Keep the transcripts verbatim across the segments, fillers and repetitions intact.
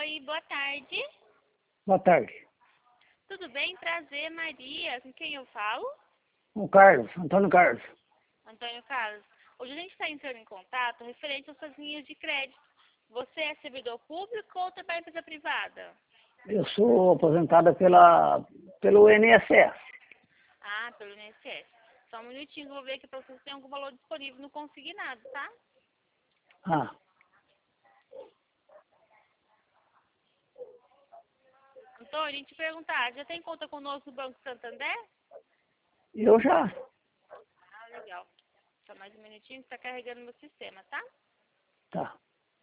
Oi, boa tarde. Boa tarde. Tudo bem? Prazer, Maria. Com quem eu falo? O Carlos, Antônio Carlos. Antônio Carlos. Hoje a gente está entrando em contato referente às suas linhas de crédito. Você é servidor público ou trabalha em empresa privada? Eu sou aposentada pela, pelo I N S S. Ah, pelo I N S S. Só um minutinho, vou ver aqui para você se tem algum valor disponível no consignado, tá? Ah, Antônio, a gente perguntar, já tem conta conosco no Banco Santander? eu já. Ah, legal. Só mais um minutinho que está carregando meu sistema, tá? Tá.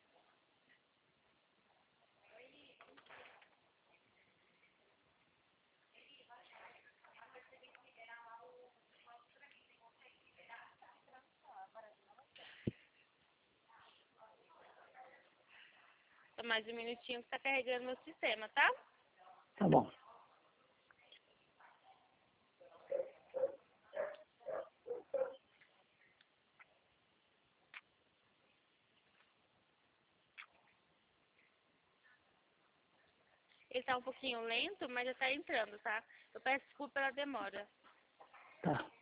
Só mais um minutinho que está carregando meu sistema, tá? Tá bom. Ele tá um pouquinho lento, mas já tá entrando, tá? Eu peço desculpa pela demora. Tá.